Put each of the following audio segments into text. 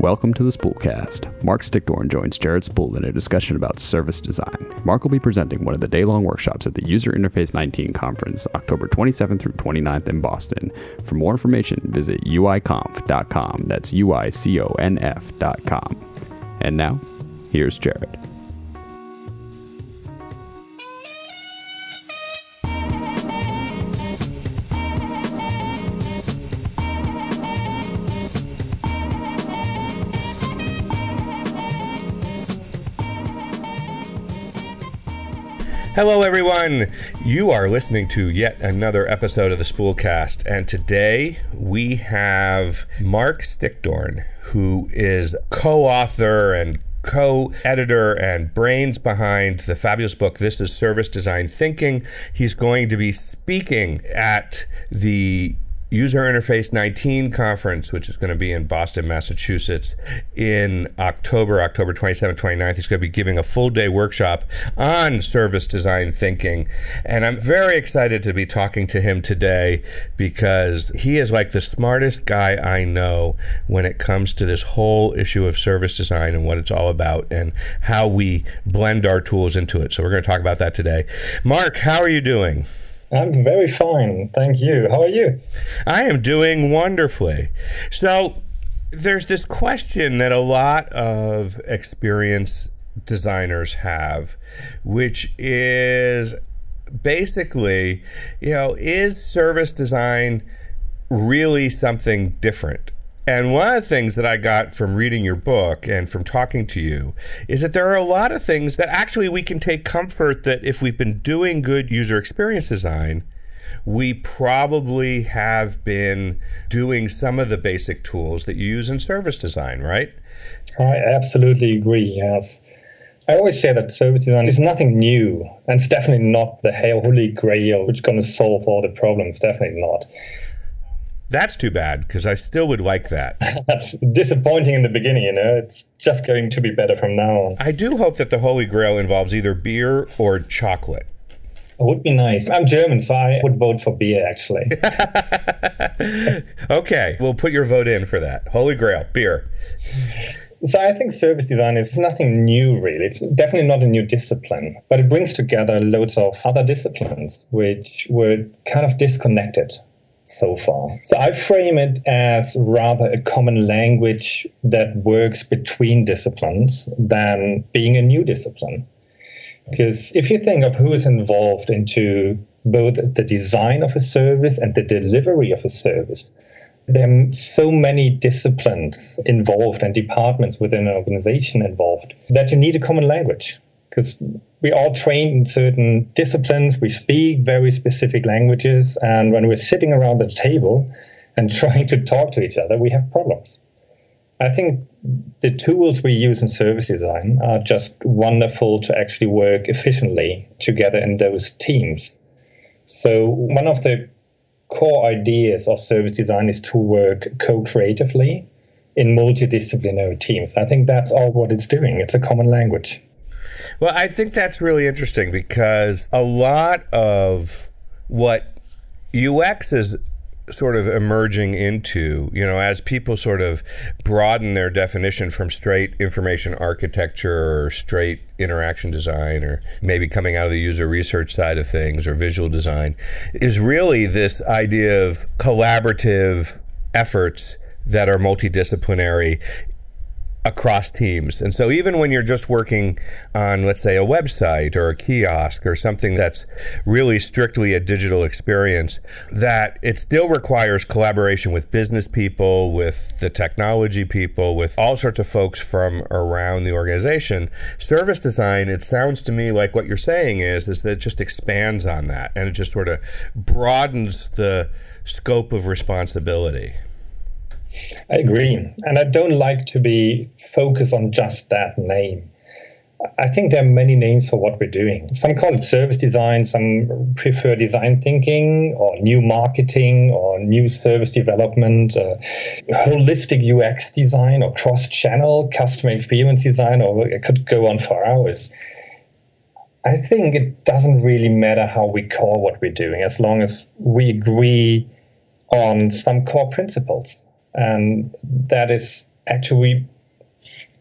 Welcome to the Spoolcast. Mark Stickdorn joins Jared Spool in a discussion about service design. Mark will be presenting one of the day-long workshops at the User Interface 19 conference, October 27th through 29th in Boston. For more information, visit uiconf.com. That's uiconf.com. And now, here's Jared. Hello, everyone. You are listening to yet another episode of the Spoolcast, and today we have Mark Stickdorn, who is co-author and co-editor and brains behind the fabulous book, This is Service Design Thinking. He's going to be speaking at the User Interface 19 conference, which is going to be in Boston, Massachusetts in October 27th, 29th. He's going to be giving a full day workshop on service design thinking. And I'm very excited to be talking to him today because he is like the smartest guy I know when it comes to this whole issue of service design and what it's all about and how we blend our tools into it. So we're going to talk about that today. Mark, how are you doing? I'm very fine, thank you. How are you? I am doing wonderfully. So there's this question that a lot of experienced designers have, which is basically, is service design really something different? And one of the things that I got from reading your book and from talking to you is that there are a lot of things that actually we can take comfort that if we've been doing good user experience design, we probably have been doing some of the basic tools that you use in service design, right? I absolutely agree, yes. I always say that service design is nothing new, and it's definitely not the holy grail which is going to solve all the problems, definitely not. That's too bad, because I still would like that. That's disappointing in the beginning, It's just going to be better from now on. I do hope that the Holy Grail involves either beer or chocolate. It would be nice. I'm German, so I would vote for beer, actually. Okay, we'll put your vote in for that. Holy Grail, beer. So I think service design is nothing new, really. It's definitely not a new discipline, but it brings together loads of other disciplines which were kind of disconnected so far. So I frame it as rather a common language that works between disciplines than being a new discipline. Because if you think of who is involved into both the design of a service and the delivery of a service, there are so many disciplines involved and departments within an organization involved that you need a common language. Because we all trained in certain disciplines, we speak very specific languages, and when we're sitting around the table and trying to talk to each other, we have problems. I think the tools we use in service design are just wonderful to actually work efficiently together in those teams. So one of the core ideas of service design is to work co-creatively in multidisciplinary teams. I think that's all what it's doing. It's a common language. Well, I think that's really interesting because a lot of what UX is sort of emerging into, as people sort of broaden their definition from straight information architecture or straight interaction design or maybe coming out of the user research side of things or visual design, is really this idea of collaborative efforts that are multidisciplinary across teams. And so even when you're just working on, let's say, a website or a kiosk or something that's really strictly a digital experience, that it still requires collaboration with business people, with the technology people, with all sorts of folks from around the organization. Service design, it sounds to me like what you're saying is that it just expands on that and it just sort of broadens the scope of responsibility. I agree. And I don't like to be focused on just that name. I think there are many names for what we're doing. Some call it service design, some prefer design thinking or new marketing or new service development, holistic UX design or cross-channel customer experience design, or it could go on for hours. I think it doesn't really matter how we call what we're doing as long as we agree on some core principles. And that is actually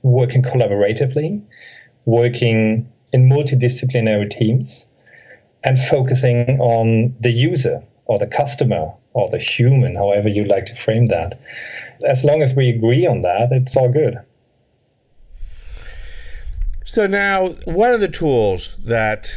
working collaboratively, working in multidisciplinary teams, and focusing on the user or the customer or the human, however you like to frame that. As long as we agree on that, it's all good. So now, one of the tools that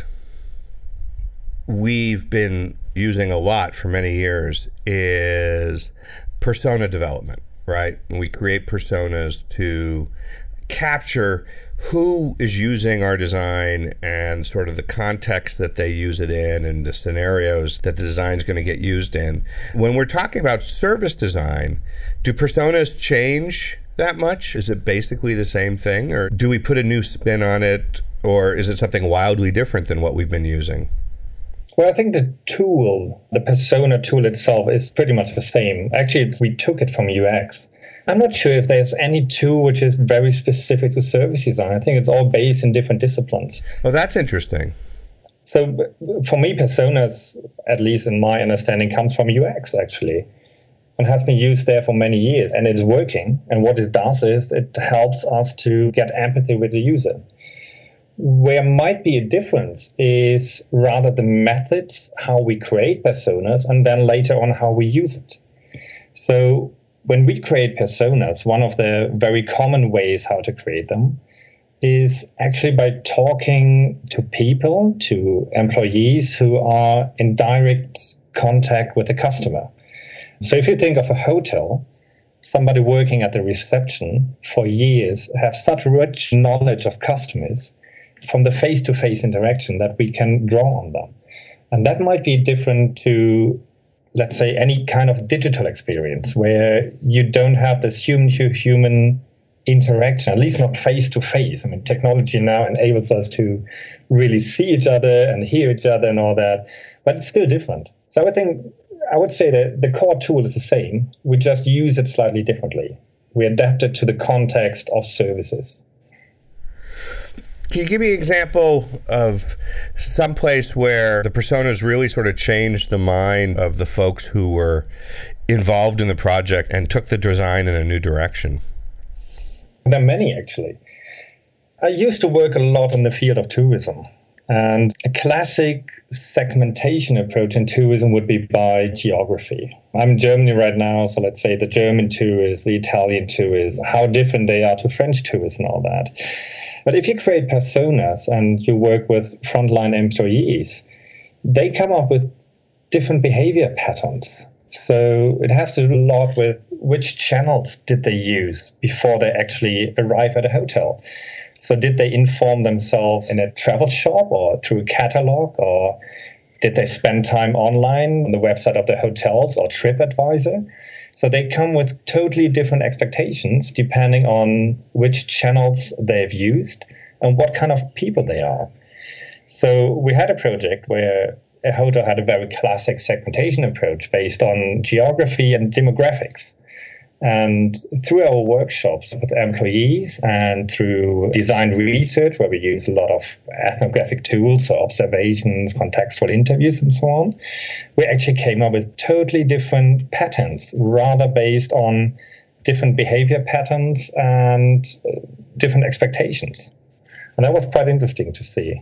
we've been using a lot for many years is persona development, right? We create personas to capture who is using our design and sort of the context that they use it in and the scenarios that the design is going to get used in. When we're talking about service design, do personas change that much? Is it basically the same thing, or do we put a new spin on it, or is it something wildly different than what we've been using? Well, I think the tool, the persona tool itself, is pretty much the same. Actually, we took it from UX. I'm not sure if there's any tool which is very specific to service design. I think it's all based in different disciplines. Oh, that's interesting. So for me, personas, at least in my understanding, comes from UX, actually, and has been used there for many years. And it's working. And what it does is it helps us to get empathy with the user. Where might be a difference is rather the methods, how we create personas, and then later on how we use it. So when we create personas, one of the very common ways how to create them is actually by talking to people, to employees who are in direct contact with the customer. So if you think of a hotel, somebody working at the reception for years has such rich knowledge of customers from the face-to-face interaction that we can draw on them. And that might be different to, let's say, any kind of digital experience where you don't have this human-to-human interaction, at least not face-to-face. I mean, technology now enables us to really see each other and hear each other and all that, but it's still different. So I would say that the core tool is the same. We just use it slightly differently. We adapt it to the context of services. Can you give me an example of some place where the personas really sort of changed the mind of the folks who were involved in the project and took the design in a new direction? There are many, actually. I used to work a lot in the field of tourism. And a classic segmentation approach in tourism would be by geography. I'm in Germany right now, so let's say the German tourists, the Italian tourists, how different they are to French tourists and all that. But if you create personas and you work with frontline employees, they come up with different behavior patterns. So it has to do a lot with which channels did they use before they actually arrive at a hotel. So did they inform themselves in a travel shop or through a catalog, or did they spend time online on the website of the hotels or TripAdvisor? So they come with totally different expectations depending on which channels they've used and what kind of people they are. So we had a project where a hotel had a very classic segmentation approach based on geography and demographics. And through our workshops with employees and through design research, where we use a lot of ethnographic tools, so observations, contextual interviews, and so on, we actually came up with totally different patterns, rather based on different behavior patterns and different expectations. And that was quite interesting to see.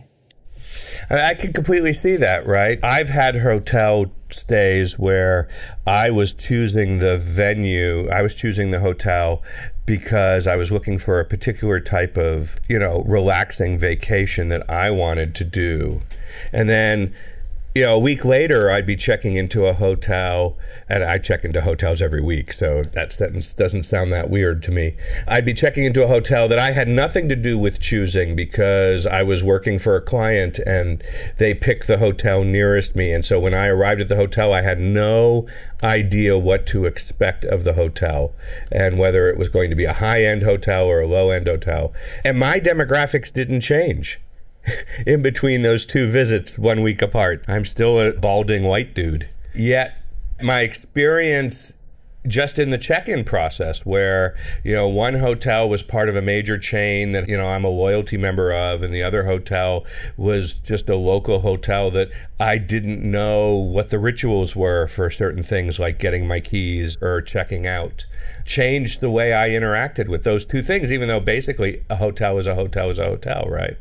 I can completely see that, right? I've had hotel stays where I was choosing the venue, I was choosing the hotel because I was looking for a particular type of, relaxing vacation that I wanted to do. And then, a week later, I'd be checking into a hotel, and I check into hotels every week, so that sentence doesn't sound that weird to me. I'd be checking into a hotel that I had nothing to do with choosing because I was working for a client and they picked the hotel nearest me. And so when I arrived at the hotel, I had no idea what to expect of the hotel and whether it was going to be a high-end hotel or a low-end hotel. And my demographics didn't change in between those two visits 1 week apart. I'm still a balding white dude. Yet my experience just in the check-in process where, one hotel was part of a major chain that, I'm a loyalty member of, and the other hotel was just a local hotel that I didn't know what the rituals were for certain things like getting my keys or checking out. Changed the way I interacted with those two things, even though basically a hotel is a hotel is a hotel, right?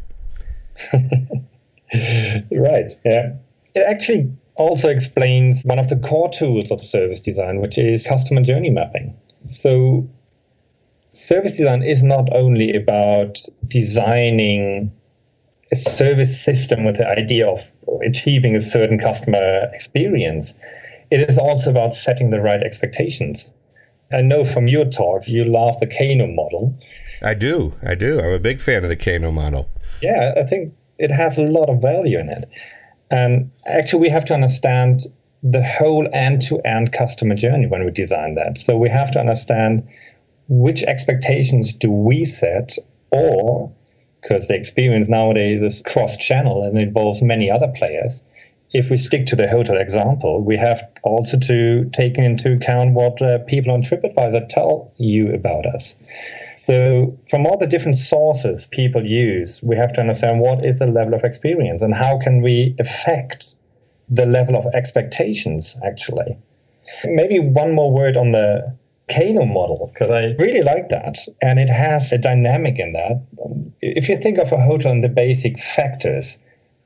Right, yeah. It actually also explains one of the core tools of service design, which is customer journey mapping. So service design is not only about designing a service system with the idea of achieving a certain customer experience. It is also about setting the right expectations. I know from your talks, you love the Kano model. I do. I'm a big fan of the Kano model. Yeah, I think it has a lot of value in it. And actually, we have to understand the whole end-to-end customer journey when we design that. So we have to understand which expectations do we set, or, because the experience nowadays is cross-channel and involves many other players, if we stick to the hotel example, we have also to take into account what people on TripAdvisor tell you about us. So from all the different sources people use, we have to understand what is the level of experience and how can we affect the level of expectations, actually. Maybe one more word on the Kano model, because I really like that. And it has a dynamic in that. If you think of a hotel and the basic factors,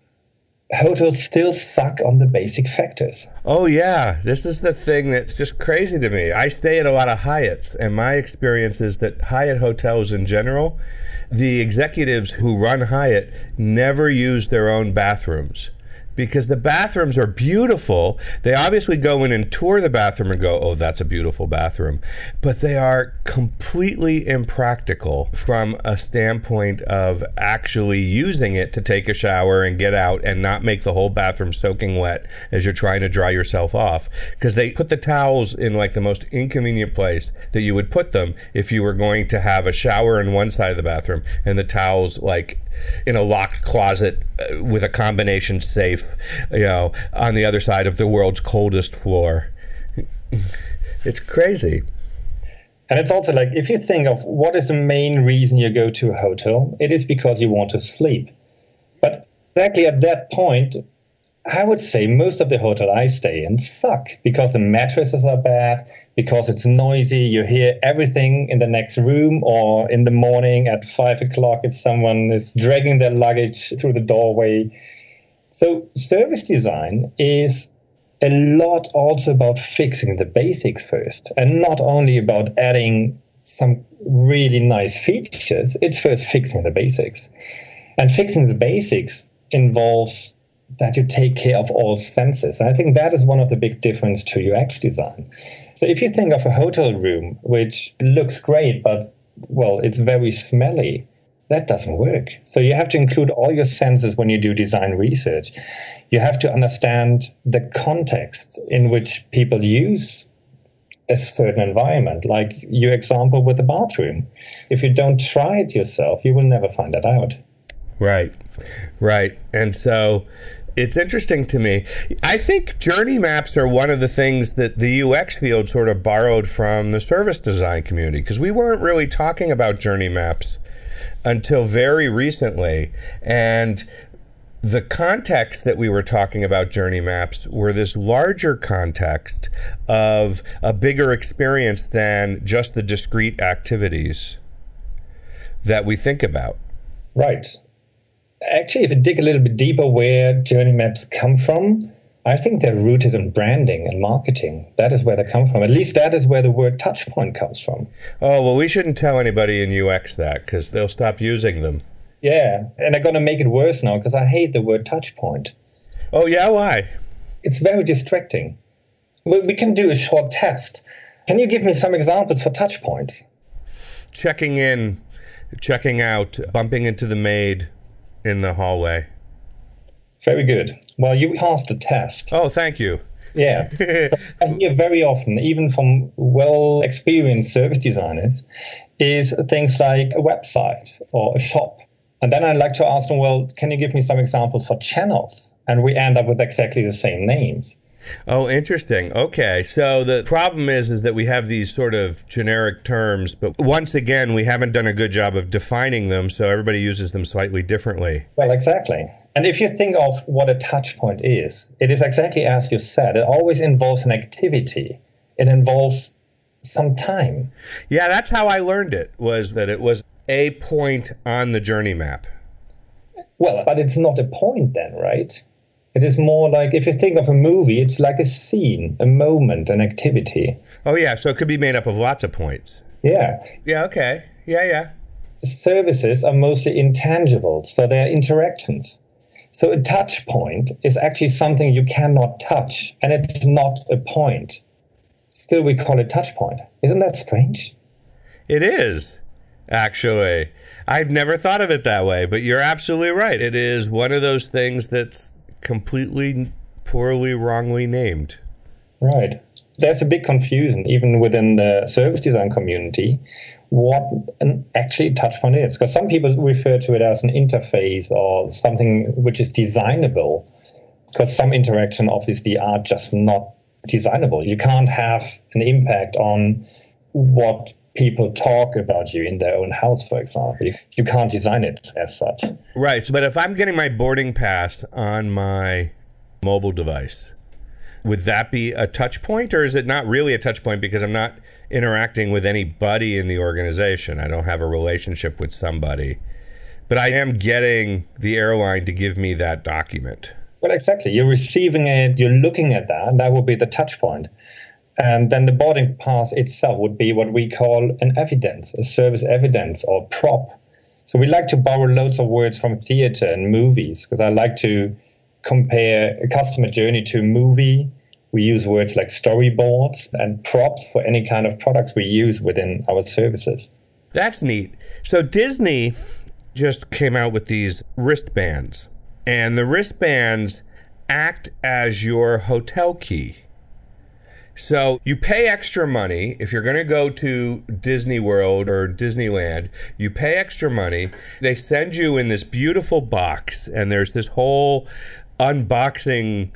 hotels still suck on the basic factors. Oh, yeah. This is the thing that's just crazy to me. I stay at a lot of Hyatts, and my experience is that Hyatt hotels in general, the executives who run Hyatt never use their own bathrooms. Because the bathrooms are beautiful. They obviously go in and tour the bathroom and go, oh, that's a beautiful bathroom. But they are completely impractical from a standpoint of actually using it to take a shower and get out and not make the whole bathroom soaking wet as you're trying to dry yourself off. Because they put the towels in like the most inconvenient place that you would put them if you were going to have a shower in one side of the bathroom and the towels like in a locked closet with a combination safe, on the other side of the world's coldest floor. It's crazy. And it's also like, if you think of what is the main reason you go to a hotel, it is because you want to sleep. But exactly at that point, I would say most of the hotel I stay in suck because the mattresses are bad, because it's noisy. You hear everything in the next room, or in the morning at 5 o'clock if someone is dragging their luggage through the doorway. So service design is a lot also about fixing the basics first, and not only about adding some really nice features. It's first fixing the basics. And fixing the basics involves that you take care of all senses. And I think that is one of the big differences to UX design. So if you think of a hotel room, which looks great, but, well, it's very smelly, that doesn't work. So you have to include all your senses when you do design research. You have to understand the context in which people use a certain environment, like your example with the bathroom. If you don't try it yourself, you will never find that out. Right. And so it's interesting to me. I think journey maps are one of the things that the UX field sort of borrowed from the service design community, because we weren't really talking about journey maps until very recently. And the context that we were talking about journey maps were this larger context of a bigger experience than just the discrete activities that we think about. Right. Actually, if you dig a little bit deeper where journey maps come from, I think they're rooted in branding and marketing. That is where they come from. At least that is where the word touchpoint comes from. Oh, well, we shouldn't tell anybody in UX that, because they'll stop using them. Yeah, and they're going to make it worse now, because I hate the word touchpoint. Oh, yeah? Why? It's very distracting. We can do a short test. Can you give me some examples for touchpoints? Checking in, checking out, bumping into the maid in the hallway. Very good. Well, you passed the test. Oh, thank you. Yeah. I hear very often, even from well-experienced service designers, is things like a website or a shop. And then I'd like to ask them, well, can you give me some examples for channels? And we end up with exactly the same names. Oh, interesting. Okay. So the problem is that we have these sort of generic terms, but once again, we haven't done a good job of defining them, so everybody uses them slightly differently. Well, exactly. And if you think of what a touch point is, it is exactly as you said. It always involves an activity. It involves some time. Yeah, that's how I learned it, was that it was a point on the journey map. Well, but it's not a point then, right? It is more like, if you think of a movie, it's like a scene, a moment, an activity. Oh, yeah, so it could be made up of lots of points. Yeah. Yeah, okay. Yeah. Services are mostly intangible, so they're interactions. So a touch point is actually something you cannot touch, and it's not a point. Still, we call it touch point. Isn't that strange? It is, actually. I've never thought of it that way, but you're absolutely right. It is one of those things that's completely poorly, wrongly named. Right. There's a big confusion, even within the service design community, what an actually touch point is. Because some people refer to it as an interface or something which is designable, because some interaction obviously are just not designable. You can't have an impact on what people talk about you in their own house, for example. You can't design it as such. Right. But if I'm getting my boarding pass on my mobile device, would that be a touch point, or is it not really a touch point because I'm not interacting with anybody in the organization? I don't have a relationship with somebody, but I am getting the airline to give me that document. Well, exactly. You're receiving it, you're looking at that, and that would be the touch point. And then the boarding pass itself would be what we call an evidence, a service evidence or prop. So we like to borrow loads of words from theater and movies, because I like to compare a customer journey to a movie. We use words like storyboards and props for any kind of products we use within our services. That's neat. So Disney just came out with these wristbands, and the wristbands act as your hotel key. So you pay extra money if you're going to go to Disney World or Disneyland. You pay extra money. They send you in this beautiful box, and there's this whole unboxing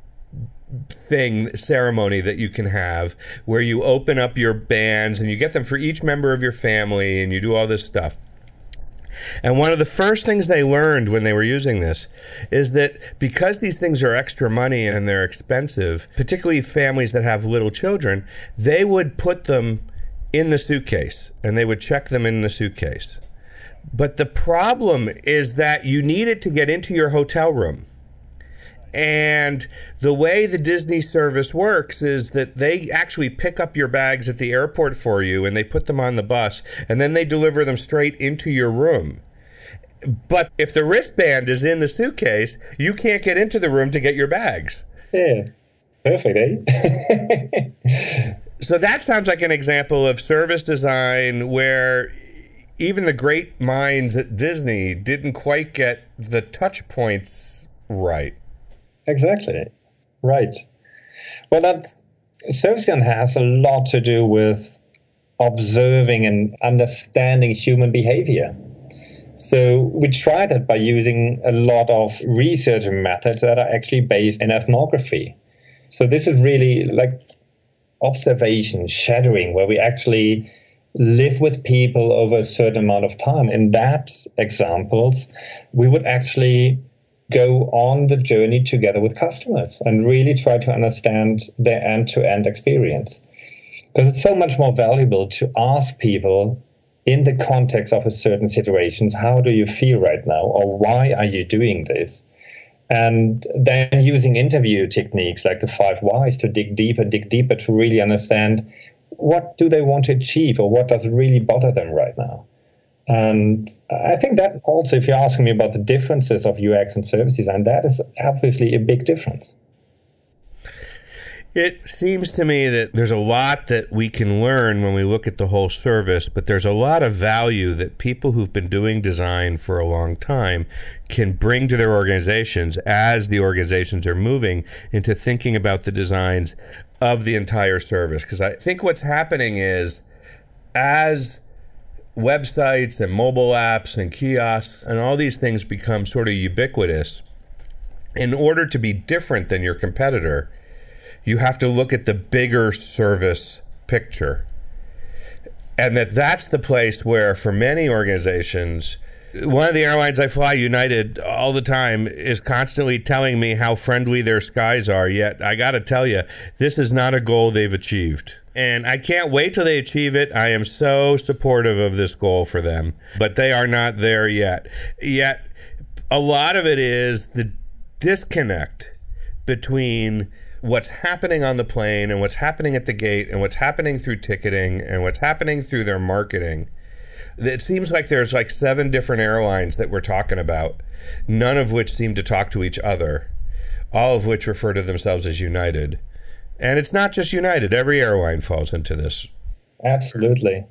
ceremony that you can have where you open up your bands and you get them for each member of your family, and you do all this stuff. And one of the first things they learned when they were using this is that because these things are extra money and they're expensive, particularly families that have little children, they would put them in the suitcase and they would check them in the suitcase. But the problem is that you need it to get into your hotel room. And the way the Disney service works is that they actually pick up your bags at the airport for you, and they put them on the bus, and then they deliver them straight into your room. But if the wristband is in the suitcase, you can't get into the room to get your bags. Yeah, perfect, eh? So that sounds like an example of service design where even the great minds at Disney didn't quite get the touch points right. Exactly. Right. Well, service design has a lot to do with observing and understanding human behavior. So we try that by using a lot of research methods that are actually based in ethnography. So this is really like observation, shadowing, where we actually live with people over a certain amount of time. In that examples, we would actually go on the journey together with customers and really try to understand their end-to-end experience. Because it's so much more valuable to ask people in the context of a certain situation, how do you feel right now, or why are you doing this? And then using interview techniques like the 5 whys to dig deeper to really understand what do they want to achieve, or what does really bother them right now. And I think that also, if you're asking me about the differences of UX and service design, that is obviously a big difference. It seems to me that there's a lot that we can learn when we look at the whole service, but there's a lot of value that people who've been doing design for a long time can bring to their organizations as the organizations are moving into thinking about the designs of the entire service. Because I think what's happening is, as websites and mobile apps and kiosks and all these things become sort of ubiquitous, in order to be different than your competitor, You have to look at the bigger service picture. And that's the place where, for many organizations, one of the airlines I fly, United, all the time is constantly telling me how friendly their skies are. Yet, I got to tell you, this is not a goal they've achieved. And I can't wait till they achieve it. I am so supportive of this goal for them. But they are not there yet. Yet, a lot of it is the disconnect between what's happening on the plane and what's happening at the gate and what's happening through ticketing and what's happening through their marketing. It seems like there's like 7 different airlines that we're talking about, none of which seem to talk to each other, all of which refer to themselves as United. And it's not just United. Every airline falls into this. Absolutely.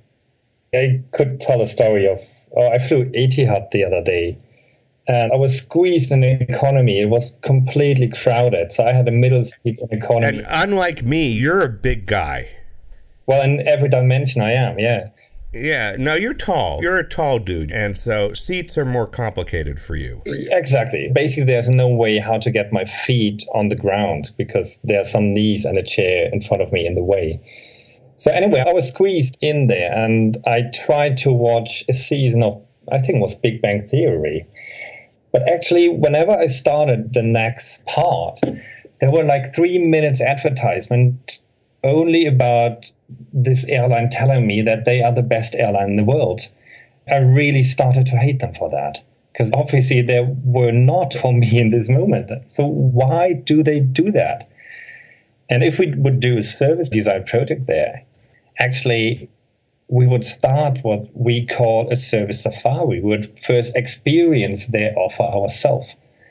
I could tell a story of, I flew Etihad the other day, and I was squeezed in economy. It was completely crowded, so I had a middle seat in economy. And unlike me, you're a big guy. Well, in every dimension I am, yeah. Yeah, no, you're tall. You're a tall dude, and so seats are more complicated for you. Exactly. Basically, there's no way how to get my feet on the ground because there are some knees and a chair in front of me in the way. So anyway, I was squeezed in there, and I tried to watch a season of, I think it was Big Bang Theory. But actually, whenever I started the next part, there were like 3 minutes advertisement only about this airline telling me that they are the best airline in the world. I really started to hate them for that, because obviously they were not for me in this moment. So why do they do that? And if we would do a service design project there, actually we would start what we call a service safari. We would first experience their offer ourselves.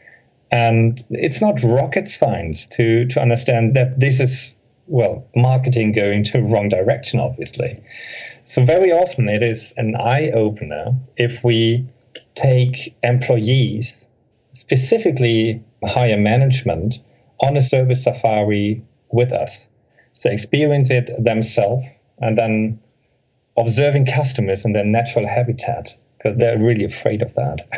And it's not rocket science to understand that this is, well, marketing going to the wrong direction, obviously. So very often it is an eye-opener if we take employees, specifically higher management, on a service safari with us. So experience it themselves and then observing customers in their natural habitat, because they're really afraid of that.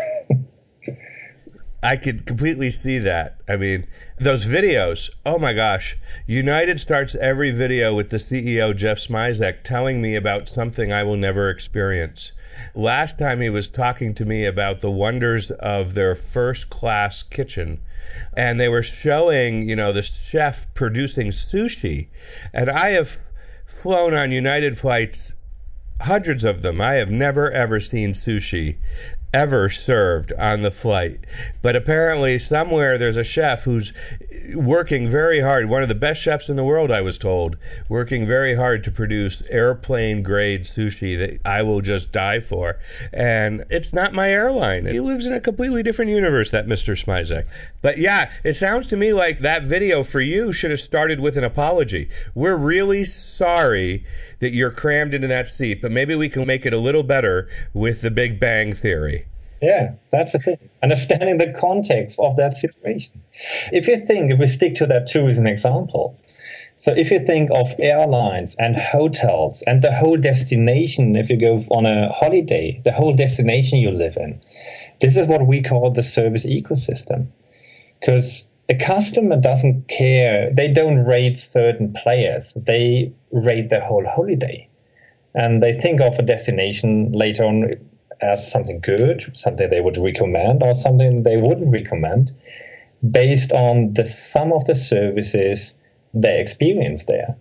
I could completely see that. I mean, those videos, oh my gosh. United starts every video with the CEO, Jeff Smisek, telling me about something I will never experience. Last time he was talking to me about the wonders of their first-class kitchen. And they were showing, the chef producing sushi. And I have flown on United flights, hundreds of them. I have never, ever seen sushi ever served on the flight. But apparently somewhere there's a chef who's working very hard, one of the best chefs in the world, I was told, working very hard to produce airplane grade sushi that I will just die for. And it's not my airline. He lives in a completely different universe, that Mr. Smisek. But yeah, it sounds to me like that video for you should have started with an apology. We're really sorry that you're crammed into that seat, but maybe we can make it a little better with the Big Bang Theory. Yeah, that's the thing. Understanding the context of that situation. If we stick to that too as an example. So if you think of airlines and hotels and the whole destination, if you go on a holiday, the whole destination you live in, this is what we call the service ecosystem. Because a customer doesn't care. They don't rate certain players. They rate the whole holiday. And they think of a destination later on as something good, something they would recommend, or something they wouldn't recommend, based on the sum of the services they experience there.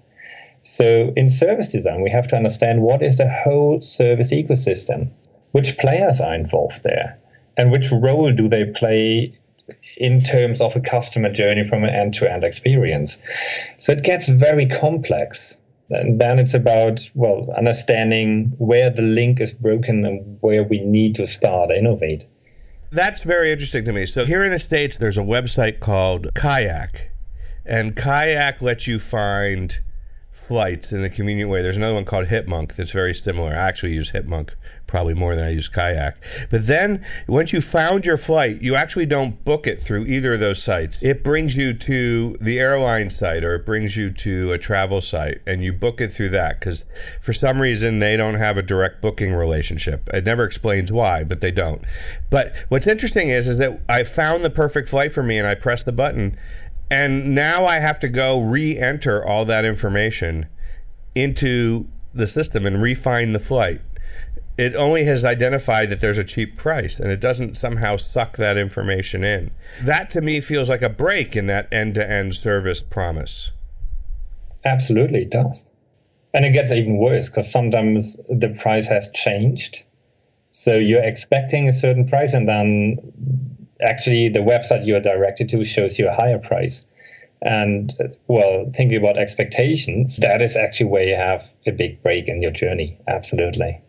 So in service design, we have to understand what is the whole service ecosystem, which players are involved there, and which role do they play in terms of a customer journey from an end-to-end experience. So it gets very complex. And then it's about, understanding where the link is broken and where we need to start innovate. That's very interesting to me. So here in the States, there's a website called Kayak. And Kayak lets you find flights in a convenient way. There's another one called Hipmunk that's very similar. I actually use Hipmunk probably more than I use Kayak. But then once you found your flight, you actually don't book it through either of those sites. It brings you to the airline site or it brings you to a travel site and you book it through that because for some reason they don't have a direct booking relationship. It never explains why, but they don't. But what's interesting is that I found the perfect flight for me and I pressed the button And now I have to go re-enter all that information into the system and refine the flight. It only has identified that there's a cheap price, and it doesn't somehow suck that information in. That to me feels like a break in that end-to-end service promise. Absolutely, it does. And it gets even worse because sometimes the price has changed. So you're expecting a certain price, and then actually the website you are directed to shows you a higher price. And, well, thinking about expectations, that is actually where you have a big break in your journey. Absolutely.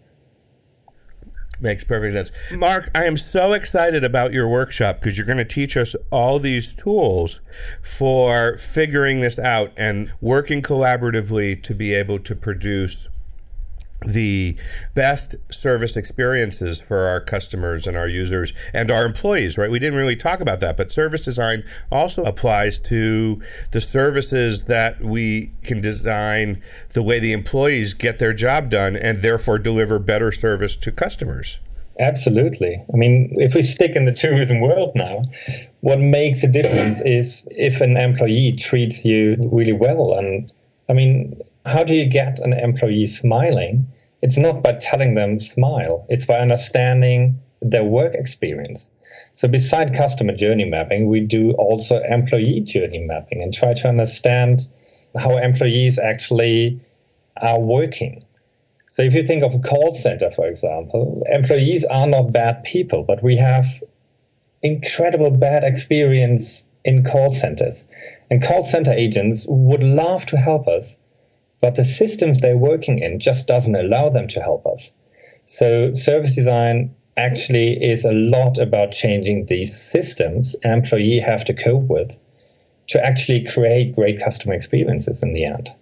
Makes perfect sense. Mark, I am so excited about your workshop because you're going to teach us all these tools for figuring this out and working collaboratively to be able to produce the best service experiences for our customers and our users and our employees, right? We didn't really talk about that, but service design also applies to the services that we can design the way the employees get their job done and therefore deliver better service to customers. Absolutely. I mean, if we stick in the tourism world now, what makes a difference is if an employee treats you really well. And I mean, how do you get an employee smiling? It's not by telling them smile. It's by understanding their work experience. So beside customer journey mapping, we do also employee journey mapping and try to understand how employees actually are working. So if you think of a call center, for example, employees are not bad people, but we have incredible bad experience in call centers. And call center agents would love to help us, but the systems they're working in just doesn't allow them to help us. So service design actually is a lot about changing these systems employees have to cope with to actually create great customer experiences in the end.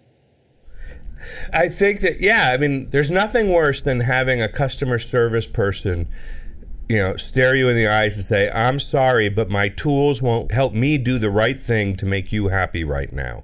I think that, yeah, I mean, there's nothing worse than having a customer service person, stare you in the eyes and say, I'm sorry, but my tools won't help me do the right thing to make you happy right now.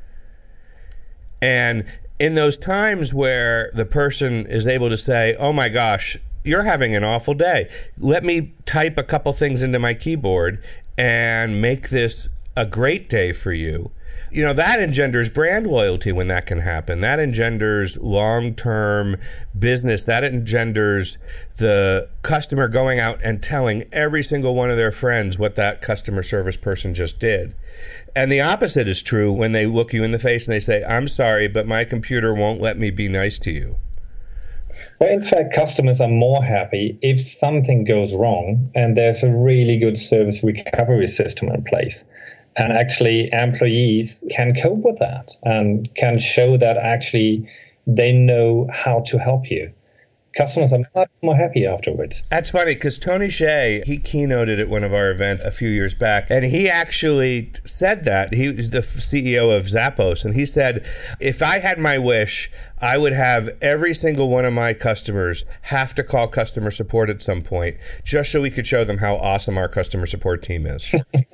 And in those times where the person is able to say, oh my gosh, you're having an awful day. Let me type a couple things into my keyboard and make this a great day for you. That engenders brand loyalty when that can happen. That engenders long-term business. That engenders the customer going out and telling every single one of their friends what that customer service person just did. And the opposite is true when they look you in the face and they say, I'm sorry, but my computer won't let me be nice to you. Well, in fact, customers are more happy if something goes wrong and there's a really good service recovery system in place. And actually, employees can cope with that and can show that actually they know how to help you. Customers are much more happy afterwards. That's funny because Tony Hsieh, he keynoted at one of our events a few years back, and he actually said that. He was the CEO of Zappos, and he said, if I had my wish, I would have every single one of my customers have to call customer support at some point just so we could show them how awesome our customer support team is.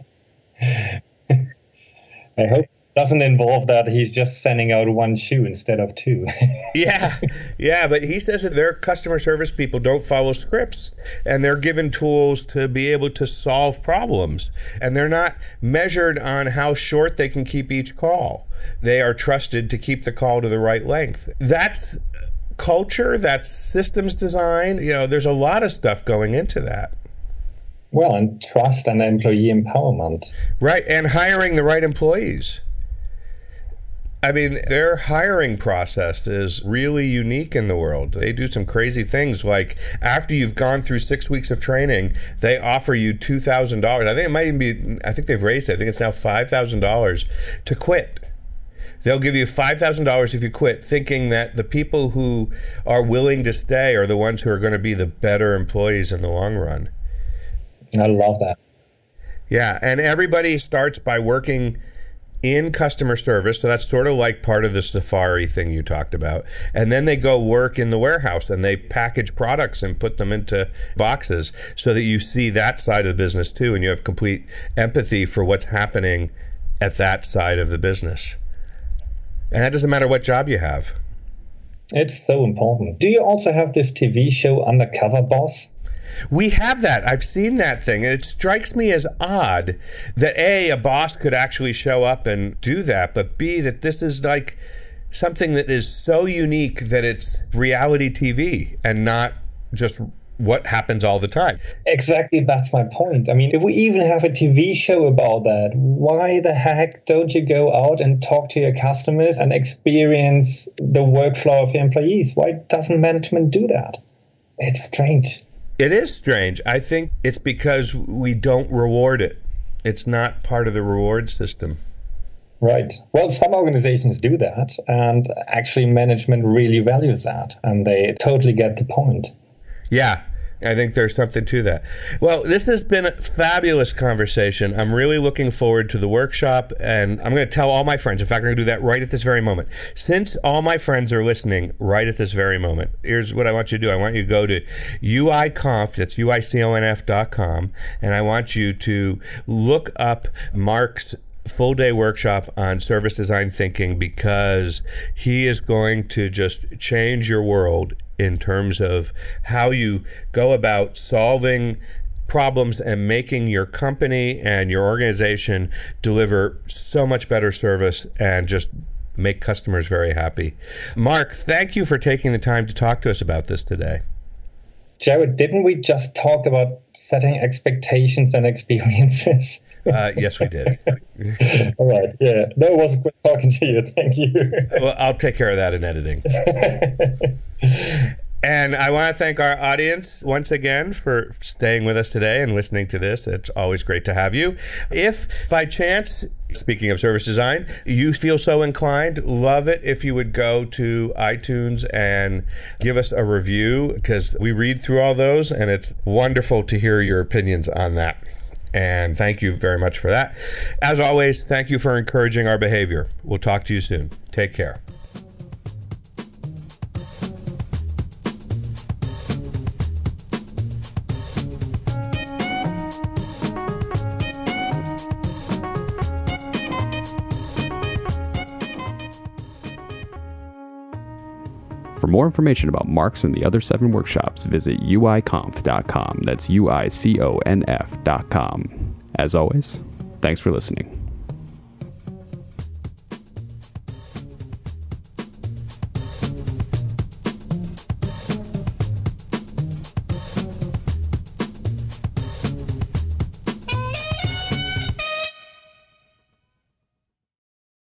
I hope it doesn't involve that he's just sending out one shoe instead of two. Yeah, but he says that their customer service people don't follow scripts, and they're given tools to be able to solve problems, and they're not measured on how short they can keep each call. They are trusted to keep the call to the right length. That's culture, that's systems design. There's a lot of stuff going into that. Well, and trust and employee empowerment. Right, and hiring the right employees. I mean, their hiring process is really unique in the world. They do some crazy things, like after you've gone through 6 weeks of training, they offer you $2,000. I think it might even be, I think they've raised it. I think it's now $5,000 to quit. They'll give you $5,000 if you quit, thinking that the people who are willing to stay are the ones who are going to be the better employees in the long run. I love that. Yeah, and everybody starts by working in customer service, so that's sort of like part of the Safari thing you talked about. And then they go work in the warehouse and they package products and put them into boxes so that you see that side of the business too, and you have complete empathy for what's happening at that side of the business. And that doesn't matter what job you have. It's so important. Do you also have this TV show, Undercover Boss? We have that. I've seen that thing. And it strikes me as odd that A, boss could actually show up and do that, but B, that this is like something that is so unique that it's reality TV and not just what happens all the time. Exactly, that's my point. I mean, if we even have a TV show about that, why the heck don't you go out and talk to your customers and experience the workflow of your employees? Why doesn't management do that? It's strange. It is strange. I think it's because we don't reward it. It's not part of the reward system. Right. Well, some organizations do that, and actually management really values that, and they totally get the point. Yeah, I think there's something to that. Well, this has been a fabulous conversation. I'm really looking forward to the workshop, and I'm going to tell all my friends. In fact, I'm going to do that right at this very moment. Since all my friends are listening right at this very moment, here's what I want you to do. I want you to go to UIConf, that's UICONF.com, and I want you to look up Mark's full-day workshop on service design thinking, because he is going to just change your world in terms of how you go about solving problems and making your company and your organization deliver so much better service and just make customers very happy. Mark, thank you for taking the time to talk to us about this today. Jared, didn't we just talk about setting expectations and experiences? Yes, we did. All right. Yeah. No, it was great talking to you. Thank you. Well, I'll take care of that in editing. And I want to thank our audience once again for staying with us today and listening to this. It's always great to have you. If by chance, speaking of service design, you feel so inclined, love it if you would go to iTunes and give us a review, because we read through all those and it's wonderful to hear your opinions on that. And thank you very much for that. As always, thank you for encouraging our behavior. We'll talk to you soon. Take care. For more information about Mark's and the other 7 workshops, visit uiconf.com. That's UICONF.com. As always, thanks for listening.